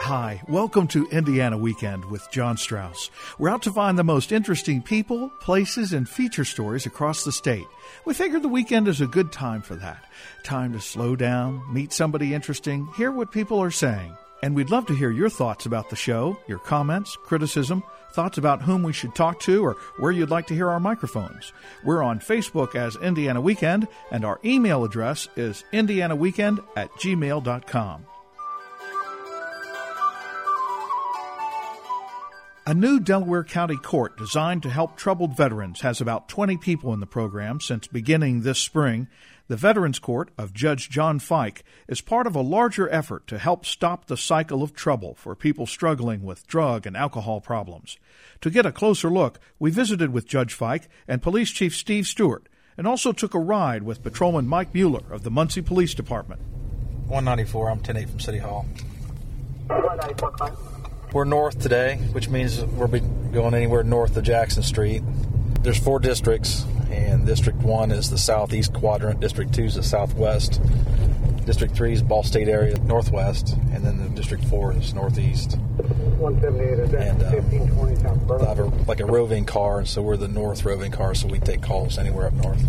Hi, welcome to Indiana Weekend with John Strauss. We're out to find the most interesting people, places, and feature stories across the state. We figured the weekend is a good time for that. Time to slow down, meet somebody interesting, hear what people are saying. And we'd love to hear your thoughts about the show, your comments, criticism, thoughts about whom we should talk to, or where you'd like to hear our microphones. We're on Facebook as Indiana Weekend, and our email address is indianaweekend@gmail.com. A new Delaware County court designed to help troubled veterans has about 20 people in the program since beginning this spring. The Veterans Court of Judge John Fike is part of a larger effort to help stop the cycle of trouble for people struggling with drug and alcohol problems. To get a closer look, we visited with Judge Fike and Police Chief Steve Stewart, and also took a ride with Patrolman Mike Mueller of the Muncie Police Department. 194, I'm 10-8 from City Hall. We're north today, which means we'll be going anywhere north of Jackson Street. There's 4 districts, and District 1 is the southeast quadrant, District 2 is the southwest, District 3 is Ball State area northwest, and then the District 4 is northeast. 178 is at 1520 South Burlington. I have like a roving car, and so we're the north roving car, so we take calls anywhere up north.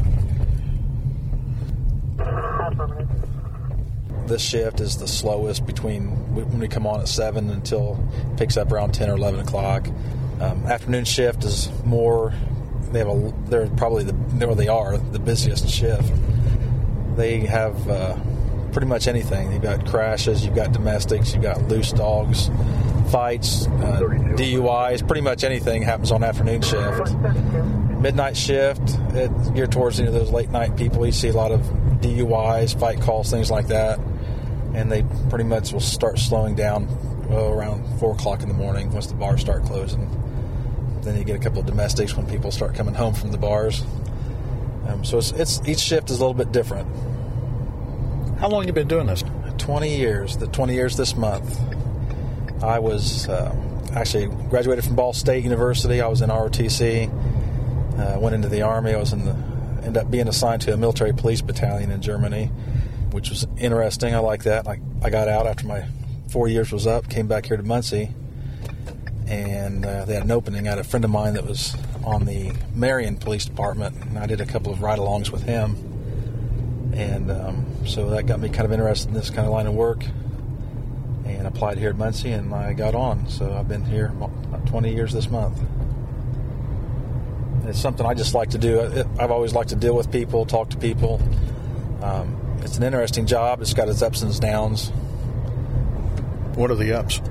This shift is the slowest when we come on at 7 until it picks up around 10 or 11 o'clock. Afternoon shift is more, they're probably the busiest shift. They have pretty much anything. You've got crashes, you've got domestics, you've got loose dogs, fights, DUIs, pretty much anything happens on afternoon shift. Midnight shift, it's geared towards those late night people. You see a lot of DUIs, fight calls, things like that. And they pretty much will start slowing down around 4 o'clock in the morning once the bars start closing. Then you get a couple of domestics when people start coming home from the bars. So it's each shift is a little bit different. How long have you been doing this? 20 years. The 20 years this month. I was actually graduated from Ball State University. I was in ROTC. Went into the Army. Ended up being assigned to a military police battalion in Germany, which was interesting. I like that. I got out after my 4 years was up, came back here to Muncie, and they had an opening. I had a friend of mine that was on the Marion Police Department, and I did a couple of ride-alongs with him. And so that got me kind of interested in this kind of line of work, and applied here at Muncie, and I got on. So I've been here about 20 years this month. It's something I just like to do. I've always liked to deal with people, talk to people. It's an interesting job. It's got its ups and its downs. What are the ups?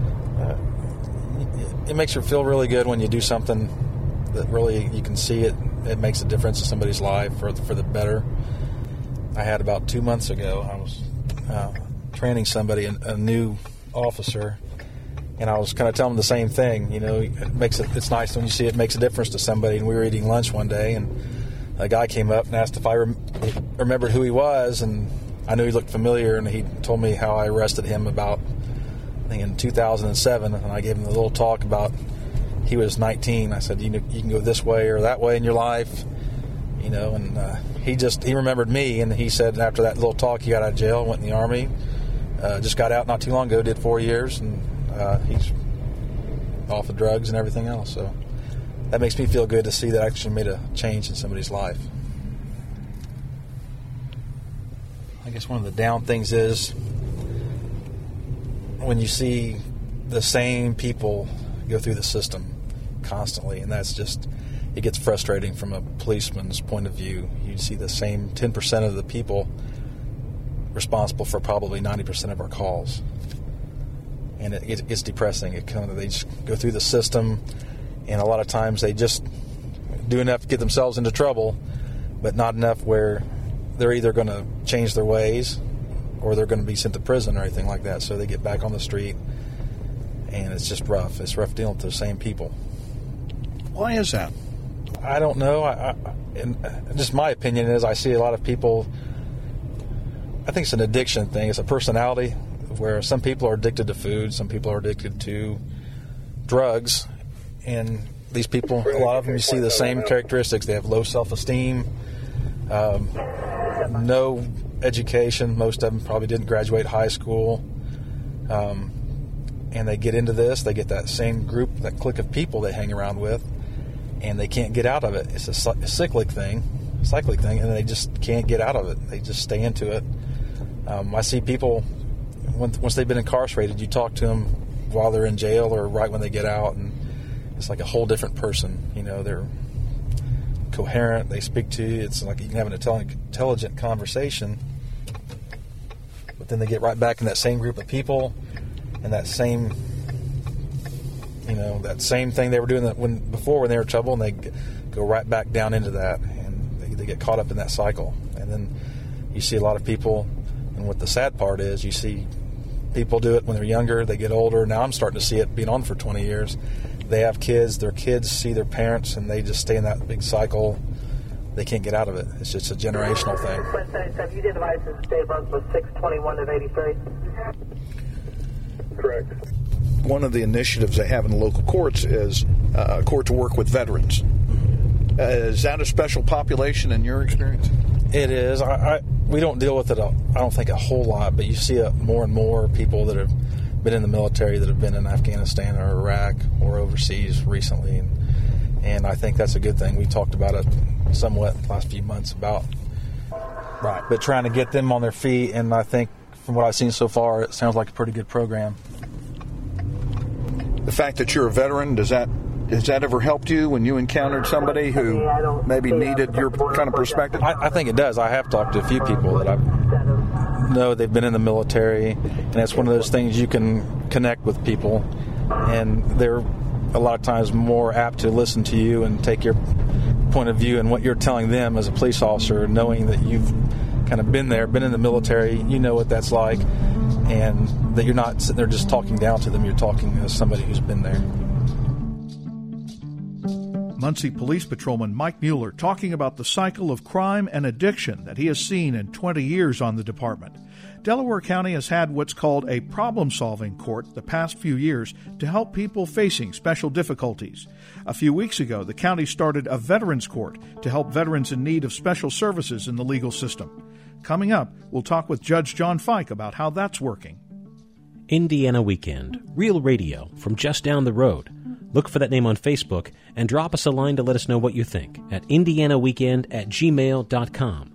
It makes you feel really good when you do something that really you can see it makes a difference in somebody's life for the better. I had about 2 months ago, I was training somebody, a new officer, and I was kind of telling them the same thing. It's nice when you see it makes a difference to somebody. And we were eating lunch one day, and a guy came up and asked if I remembered who he was, and I knew he looked familiar, and he told me how I arrested him about, I think, in 2007, and I gave him a little talk about he was 19. I said, you can go this way or that way in your life, and he remembered me, and he said after that little talk he got out of jail, went in the Army, just got out not too long ago, did 4 years, and he's off of drugs and everything else, so that makes me feel good to see that I actually made a change in somebody's life. I guess one of the down things is when you see the same people go through the system constantly, and that's just, it gets frustrating from a policeman's point of view. You see the same 10% of the people responsible for probably 90% of our calls. And it's depressing. They just go through the system, and a lot of times they just do enough to get themselves into trouble, but not enough where they're either going to change their ways or they're going to be sent to prison or anything like that. So they get back on the street, and it's just rough. It's rough dealing with the same people. Why is that? I don't know. And just my opinion is I see a lot of people, I think it's an addiction thing. It's a personality where some people are addicted to food, some people are addicted to drugs, and these people, a lot of them, you see the same characteristics. They have low self-esteem, no education. Most of them probably didn't graduate high school, and they get into this, they get that same group, that clique of people they hang around with, and they can't get out of it. It's a cyclic thing, and they just can't get out of it. They just stay into it. I see people, once they've been incarcerated, you talk to them while they're in jail or right when they get out, and it's like a whole different person. They're coherent, they speak to you. It's like you can have an intelligent conversation, but then they get right back in that same group of people and that same thing they were doing before when they were in trouble, and they go right back down into that, and they get caught up in that cycle. And then you see a lot of people, and what the sad part is, you see people do it when they're younger, they get older. Now I'm starting to see it being on for 20 years. They have kids, their kids see their parents, and they just stay in that big cycle. They can't get out of it. It's just a generational thing. You did advise the state month was 6/21 of 83? Correct. One of the initiatives they have in the local courts is a court to work with veterans. Is that a special population in your experience? It is. We don't deal with it, I don't think, a whole lot, but you see more and more people that have been in the military that have been in Afghanistan or Iraq or overseas recently, and I think that's a good thing. We talked about it somewhat the last few months about but trying to get them on their feet, and I think from what I've seen so far, it sounds like a pretty good program. The fact that you're a veteran, has that ever helped you when you encountered somebody who maybe needed your kind of perspective? I think it does. I have talked to a few people that I know they've been in the military, and it's one of those things you can connect with people, and they're a lot of times more apt to listen to you and take your point of view and what you're telling them as a police officer, knowing that you've kind of been there, been in the military, you know what that's like, and that you're not sitting there just talking down to them, you're talking as somebody who's been there. Muncie Police Patrolman Mike Mueller talking about the cycle of crime and addiction that he has seen in 20 years on the department. Delaware County has had what's called a problem-solving court the past few years to help people facing special difficulties. A few weeks ago, the county started a veterans court to help veterans in need of special services in the legal system. Coming up, we'll talk with Judge John Fike about how that's working. Indiana Weekend, real radio from just down the road. Look for that name on Facebook and drop us a line to let us know what you think at indianaweekend@gmail.com.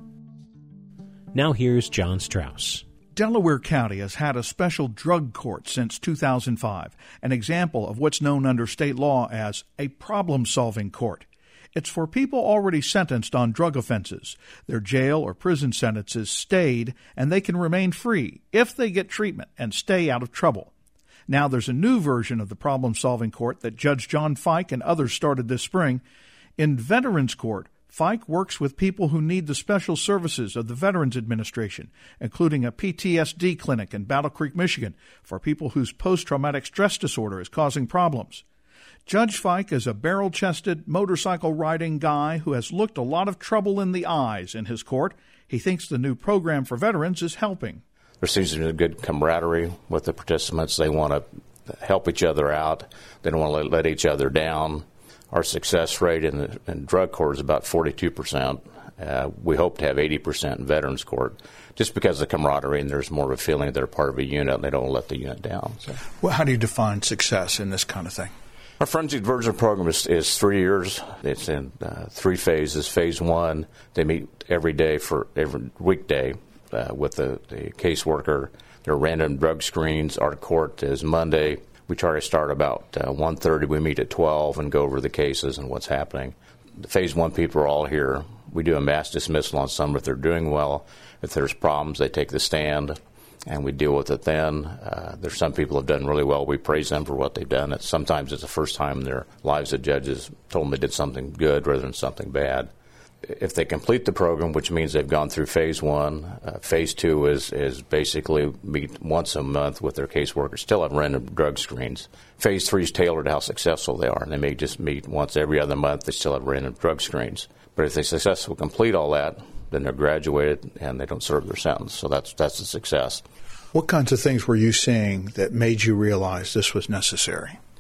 Now here's John Strauss. Delaware County has had a special drug court since 2005, an example of what's known under state law as a problem-solving court. It's for people already sentenced on drug offenses. Their jail or prison sentences stayed, and they can remain free if they get treatment and stay out of trouble. Now there's a new version of the problem-solving court that Judge John Fike and others started this spring. In Veterans Court, Fike works with people who need the special services of the Veterans Administration, including a PTSD clinic in Battle Creek, Michigan, for people whose post-traumatic stress disorder is causing problems. Judge Fike is a barrel-chested, motorcycle-riding guy who has looked a lot of trouble in the eyes in his court. He thinks the new program for veterans is helping. There seems to be a good camaraderie with the participants. They want to help each other out. They don't want to let each other down. Our success rate in drug court is about 42%. We hope to have 80% in veterans court, just because of the camaraderie, and there's more of a feeling that they're part of a unit and they don't let the unit down. So. Well, how do you define success in this kind of thing? Our forensic diversion program is 3 years. It's in 3 phases. Phase 1, they meet every day for every weekday. With the caseworker. There are random drug screens. Our court is Monday. We try to start about 1:30. We meet at 12 and go over the cases and what's happening. The Phase 1 people are all here. We do a mass dismissal on some if they're doing well. If there's problems, they take the stand, and we deal with it then. There's some people who have done really well. We praise them for what they've done. Sometimes it's the first time in their lives that judges told them they did something good rather than something bad. If they complete the program, which means they've gone through Phase 1, Phase 2 is basically meet once a month with their caseworkers, still have random drug screens. Phase 3 is tailored to how successful they are, and they may just meet once every other month. They still have random drug screens. But if they successfully complete all that, then they're graduated and they don't serve their sentence. So that's a success. What kinds of things were you seeing that made you realize this was necessary?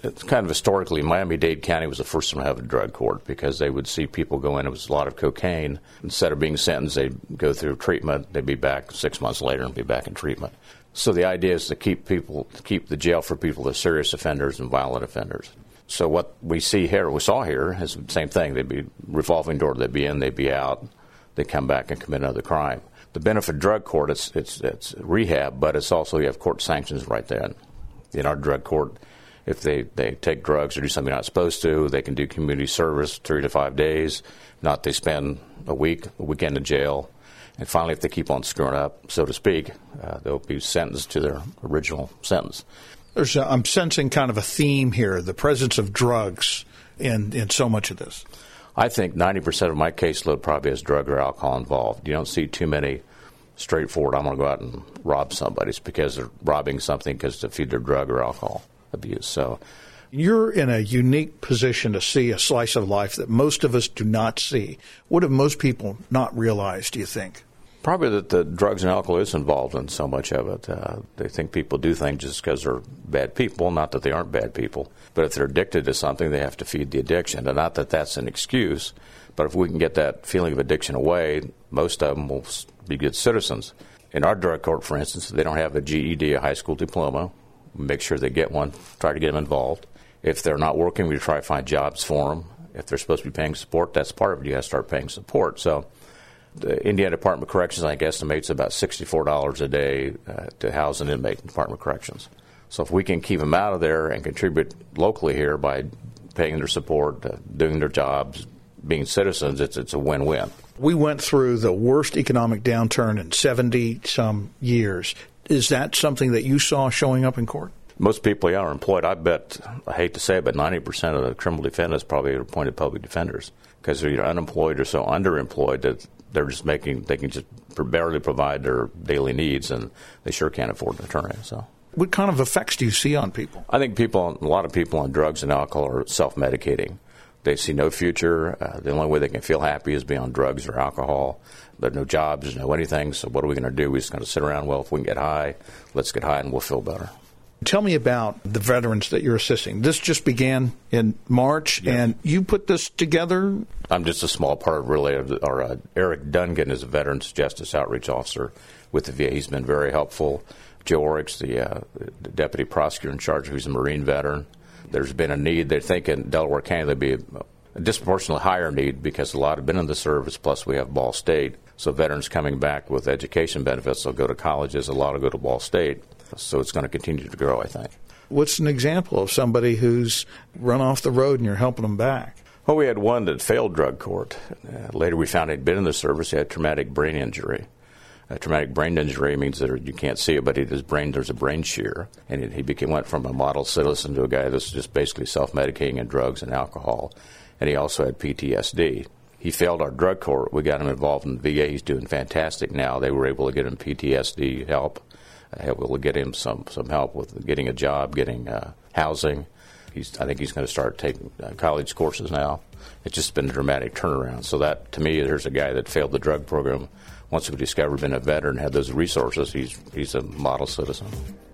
it's kind of historically, Miami-Dade County was the first one to have a drug court because they would see people go in. It was a lot of cocaine. Instead of being sentenced, they'd go through treatment. They'd be back 6 months later and be back in treatment. So the idea is to keep the jail for people that are serious offenders and violent offenders. So what we saw here is the same thing. They'd be revolving door. They'd be in, they'd be out. They'd come back and commit another crime. The benefit of drug court, it's rehab, but it's also you have court sanctions right there. In our drug court, if they take drugs or do something they're not supposed to, they can do community service 3 to 5 days. Not they spend a weekend in jail. And finally, if they keep on screwing up, so to speak, they'll be sentenced to their original sentence. I'm sensing kind of a theme here, the presence of drugs in so much of this. I think 90% of my caseload probably has drug or alcohol involved. You don't see too many straightforward, I'm going to go out and rob somebody. It's because they're robbing something because to feed their drug or alcohol abuse. So you're in a unique position to see a slice of life that most of us do not see. What have most people not realized, do you think? Probably that the drugs and alcohol is involved in so much of it. They think people do things just because they're bad people, not that they aren't bad people. But if they're addicted to something, they have to feed the addiction. And not that that's an excuse, but if we can get that feeling of addiction away, most of them will be good citizens. In our drug court, for instance, they don't have a GED, a high school diploma. We make sure they get one, try to get them involved. If they're not working, we try to find jobs for them. If they're supposed to be paying support, that's part of it. You got to start paying support. So the Indiana Department of Corrections, I think, estimates about $64 a day to house an inmate in the Department of Corrections. So if we can keep them out of there and contribute locally here by paying their support, doing their jobs, being citizens, it's a win-win. We went through the worst economic downturn in 70-some years. Is that something that you saw showing up in court? Most people are employed. I bet, I hate to say it, but 90% of the criminal defendants probably are appointed public defenders because they're either unemployed or so underemployed that they're just they can just barely provide their daily needs, and they sure can't afford an attorney. So, what kind of effects do you see on people? I think a lot of people on drugs and alcohol are self-medicating. They see no future. The only way they can feel happy is be on drugs or alcohol. There's no jobs, there's no anything. So what are we going to do? We're just going to sit around. Well, if we can get high, let's get high and we'll feel better. Tell me about the veterans that you're assisting. This just began in March, yes. And you put this together? I'm just a small part of really. Eric Dungan is a Veterans Justice Outreach Officer with the VA. He's been very helpful. Joe Oryx, the Deputy Prosecutor in charge, who's a Marine veteran. There's been a need. They think in Delaware County there'd be a disproportionately higher need because a lot have been in the service, plus we have Ball State. So veterans coming back with education benefits, they'll go to colleges. A lot will go to Ball State. So it's going to continue to grow, I think. What's an example of somebody who's run off the road and you're helping them back? Well, we had one that failed drug court. Later we found he'd been in the service. He had traumatic brain injury. Traumatic brain injury means that you can't see it, but there's a brain shear. And he went from a model citizen to a guy that's just basically self-medicating in drugs and alcohol. And he also had PTSD. He failed our drug court. We got him involved in the VA. He's doing fantastic now. They were able to get him PTSD help. Able to get him some help with getting a job, getting housing. I think he's going to start taking college courses now. It's just been a dramatic turnaround. So that, to me, there's a guy that failed the drug program. Once we discovered being a veteran, had those resources, he's a model citizen.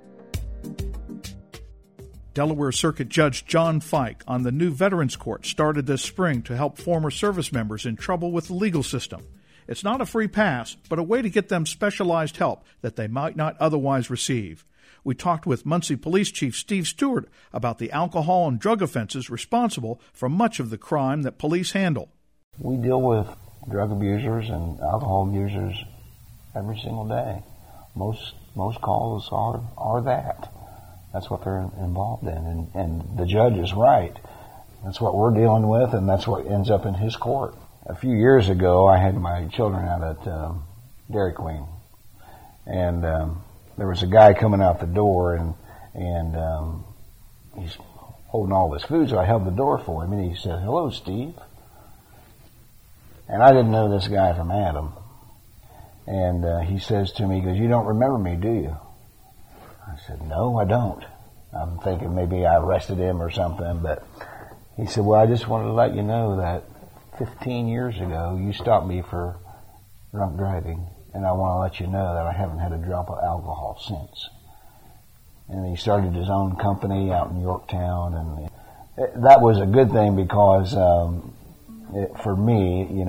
Delaware Circuit Judge John Fike on the new Veterans Court started this spring to help former service members in trouble with the legal system. It's not a free pass, but a way to get them specialized help that they might not otherwise receive. We talked with Muncie Police Chief Steve Stewart about the alcohol and drug offenses responsible for much of the crime that police handle. We deal with drug abusers and alcohol abusers every single day. Most calls are that. That's what they're involved in. And the judge is right. That's what we're dealing with, and that's what ends up in his court. A few years ago, I had my children out at Dairy Queen, and there was a guy coming out the door, and he's holding all this food, so I held the door for him, and he said, "Hello, Steve." And I didn't know this guy from Adam. And he says to me, he goes, "You don't remember me, do you?" I said, "No, I don't." I'm thinking maybe I arrested him or something, but he said, "Well, I just wanted to let you know that 15 years ago, you stopped me for drunk driving, and I want to let you know that I haven't had a drop of alcohol since." and he started his own company out in Yorktown, and that was a good thing because for me, you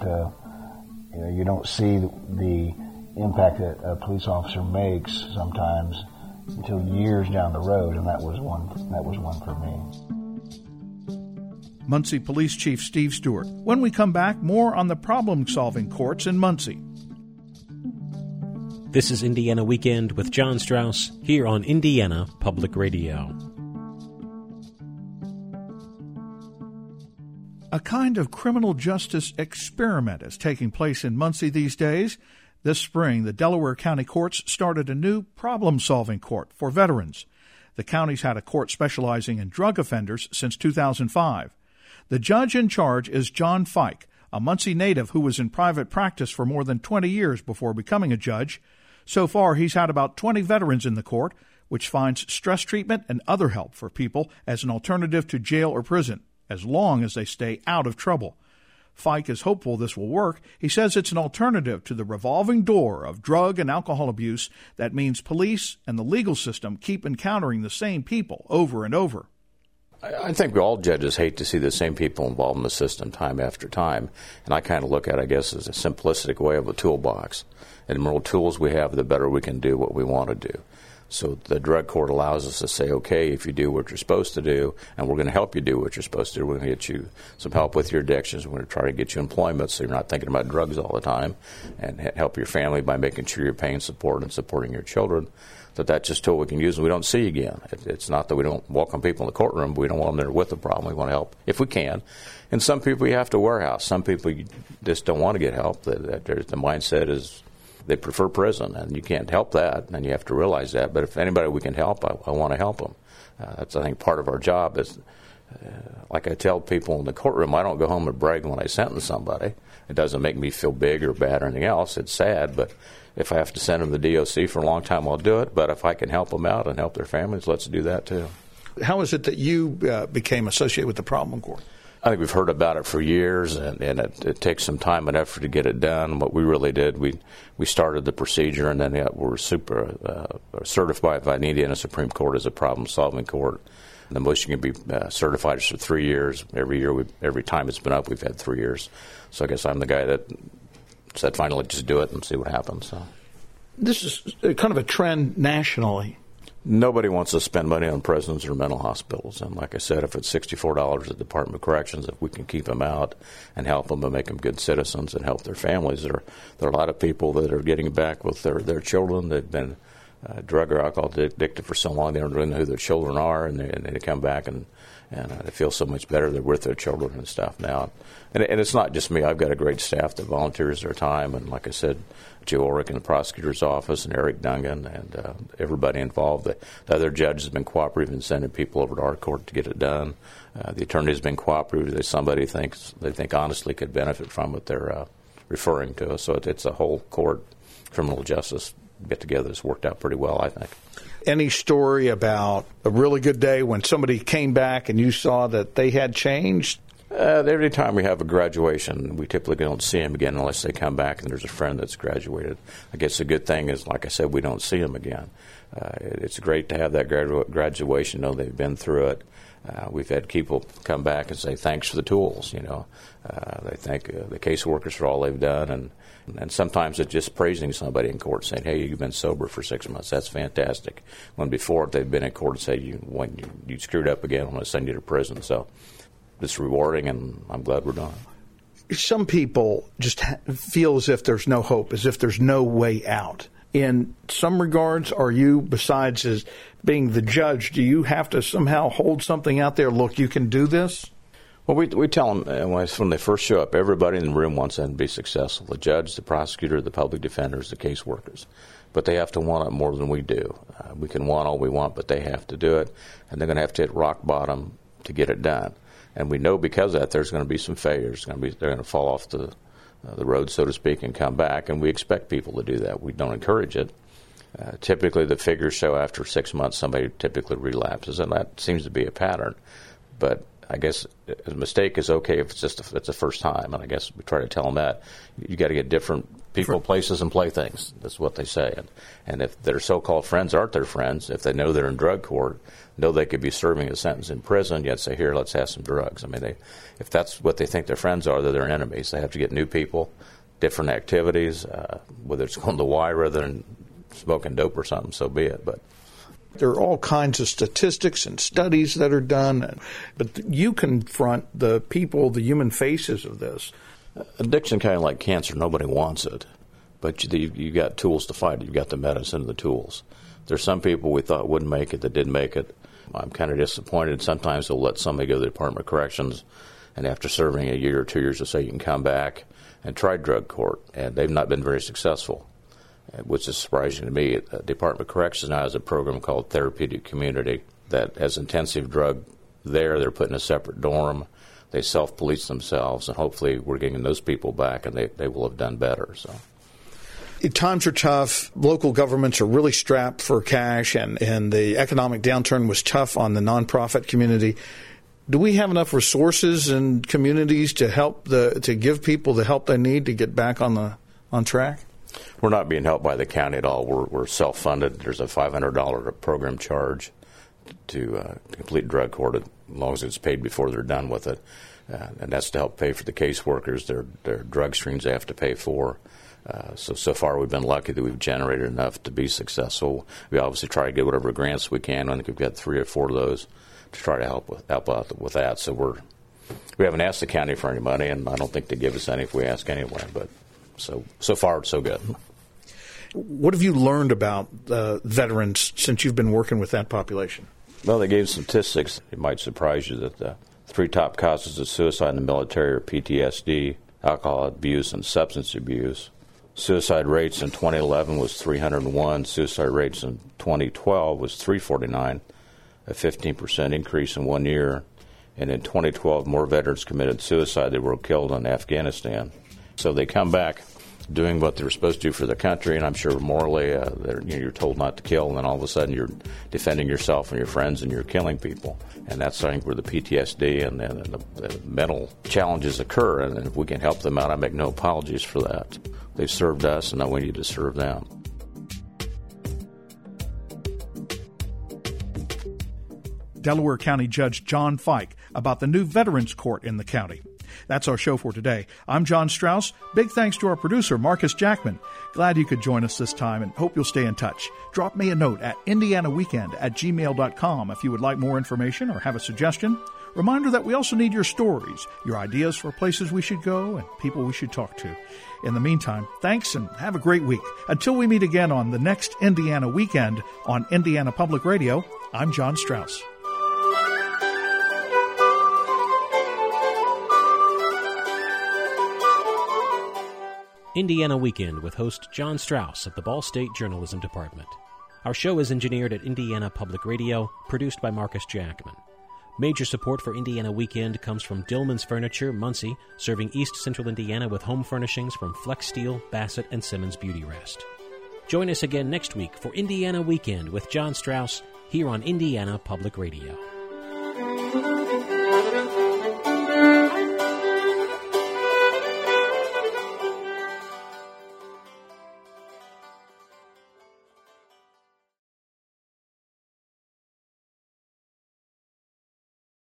don't see the impact that a police officer makes sometimes until years down the road, and that was one for me. Muncie Police Chief Steve Stewart. When we come back, more on the problem-solving courts in Muncie. This is Indiana Weekend with John Strauss here on Indiana Public Radio. A kind of criminal justice experiment is taking place in Muncie these days. This spring, the Delaware County Courts started a new problem-solving court for veterans. The county's had a court specializing in drug offenders since 2005. The judge in charge is John Fike, a Muncie native who was in private practice for more than 20 years before becoming a judge. So far, he's had about 20 veterans in the court, which finds stress treatment and other help for people as an alternative to jail or prison, as long as they stay out of trouble. Fike is hopeful this will work. He says it's an alternative to the revolving door of drug and alcohol abuse that means police and the legal system keep encountering the same people over and over. I think all judges hate to see the same people involved in the system time after time, and I kind of look at it, I guess, as a simplistic way of a toolbox. And the more tools we have, the better we can do what we want to do. So the drug court allows us to say, okay, if you do what you're supposed to do, and we're going to help you do what you're supposed to do, we're going to get you some help with your addictions, we're going to try to get you employment so you're not thinking about drugs all the time, and help your family by making sure you're paying support and supporting your children. That's just a tool we can use and we don't see again. It's not that we don't welcome people in the courtroom, but we don't want them there with the problem. We want to help if we can. And some people you have to warehouse. Some people you just don't want to get help. The mindset is they prefer prison, and you can't help that, and you have to realize that. But if anybody we can help, I want to help them. That's, I think, part of our job is, like I tell people in the courtroom, I don't go home and brag when I sentence somebody. It doesn't make me feel big or bad or anything else. It's sad, but if I have to send them to the DOC for a long time, I'll do it. But if I can help them out and help their families, let's do that too. How is it that you became associated with the problem court? I think we've heard about it for years, and it takes some time and effort to get it done. What we really did, we started the procedure, and then we're certified by the Indiana Supreme Court as a problem-solving court. And the most you can be certified is for 3 years. Every time it's been up, we've had 3 years. So I guess I'm the guy that said, finally, just do it and see what happens. So this is kind of a trend nationally. Nobody wants to spend money on prisons or mental hospitals. And like I said, if it's $64 at the Department of Corrections, if we can keep them out and help them and make them good citizens and help their families, there are a lot of people that are getting back with their children. They've been drug or alcohol addicted for so long they don't really know who their children are, and they come back and they feel so much better. They're with their children and stuff now. And it's not just me. I've got a great staff that volunteers their time, and like I said, Joe Ulrich in the prosecutor's office and Eric Dungan and everybody involved. The other judge has been cooperative in sending people over to our court to get it done. The attorney has been cooperative. If somebody they think honestly could benefit from it, they're referring to us. So it's a whole court criminal justice get-together that's worked out pretty well, I think. Any story about a really good day when somebody came back and you saw that they had changed? Every time we have a graduation, we typically don't see them again unless they come back and there's a friend that's graduated. I guess the good thing is, like I said, we don't see them again. It's great to have that graduation, know they've been through it. We've had people come back and say thanks for the tools. They thank the caseworkers for all they've done, and sometimes it's just praising somebody in court, saying, "Hey, you've been sober for 6 months. That's fantastic." When before they've been in court and say, "When you screwed up again, I'm going to send you to prison." So it's rewarding, and I'm glad we're done. Some people just feel as if there's no hope, as if there's no way out. In some regards, are you, besides as being the judge, do you have to somehow hold something out there, look, you can do this? Well, we tell them when they first show up, everybody in the room wants them to be successful. The judge, the prosecutor, the public defenders, the caseworkers. But they have to want it more than we do. We can want all we want, but they have to do it. And they're going to have to hit rock bottom to get it done. And we know because of that there's going to be some failures. They're going to fall off the road, so to speak, and come back. And we expect people to do that. We don't encourage it. Typically, the figures show after 6 months somebody typically relapses, and that seems to be a pattern. But I guess a mistake is okay if it's the first time, and I guess we try to tell them that. You got to get different people, places, and playthings. That's what they say. And if their so-called friends aren't their friends, if they know they're in drug court, know they could be serving a sentence in prison, yet say, here, let's have some drugs. I mean, if that's what they think their friends are, they're their enemies. They have to get new people, different activities, whether it's going to Y rather than smoking dope or something, so be it. But there are all kinds of statistics and studies that are done, but you confront the people, the human faces of this. Addiction, kind of like cancer, nobody wants it, but you got tools to fight it. You got the medicine and the tools. There's some people we thought wouldn't make it that didn't make it. I'm kind of disappointed. Sometimes they'll let somebody go to the Department of Corrections, and after serving a year or 2 years, they'll say you can come back and try drug court, and they've not been very successful, which is surprising to me. The Department of Corrections now has a program called Therapeutic Community that has intensive drug there. They're put in a separate dorm. They self-police themselves, and hopefully we're getting those people back, and they will have done better. So. Times are tough. Local governments are really strapped for cash, and the economic downturn was tough on the nonprofit community. Do we have enough resources in communities to help to give people the help they need to get back on track? We're not being helped by the county at all. We're self-funded. There's a $500 program charge to complete drug court as long as it's paid before they're done with it, and that's to help pay for the caseworkers, their drug screens they have to pay for. So far we've been lucky that we've generated enough to be successful. We obviously try to get whatever grants we can. I think we've got 3 or 4 of those to try to help out with that. So we haven't asked the county for any money, and I don't think they give us any if we ask anyway. But so far so good. What have you learned about veterans since you've been working with that population? Well, they gave statistics. It might surprise you that the 3 top causes of suicide in the military are PTSD, alcohol abuse, and substance abuse. Suicide rates in 2011 was 301. Suicide rates in 2012 was 349, a 15% increase in 1 year. And in 2012, more veterans committed suicide than were killed in Afghanistan. So they come back doing what they're supposed to do for the country, and I'm sure morally you're told not to kill, and then all of a sudden you're defending yourself and your friends and you're killing people. And that's, I think, where the PTSD and the mental challenges occur, and if we can help them out, I make no apologies for that. They've served us, and now we need to serve them. Delaware County Judge John Fike about the new Veterans Court in the county. That's our show for today. I'm John Strauss. Big thanks to our producer, Marcus Jackman. Glad you could join us this time and hope you'll stay in touch. Drop me a note at indianaweekend@gmail.com if you would like more information or have a suggestion. Reminder that we also need your stories, your ideas for places we should go and people we should talk to. In the meantime, thanks and have a great week. Until we meet again on the next Indiana Weekend on Indiana Public Radio, I'm John Strauss. Indiana Weekend with host John Strauss of the Ball State Journalism Department. Our show is engineered at Indiana Public Radio, produced by Marcus Jackman. Major support for Indiana Weekend comes from Dillman's Furniture, Muncie, serving East Central Indiana with home furnishings from Flex Steel, Bassett, and Simmons Beauty Rest. Join us again next week for Indiana Weekend with John Strauss here on Indiana Public Radio.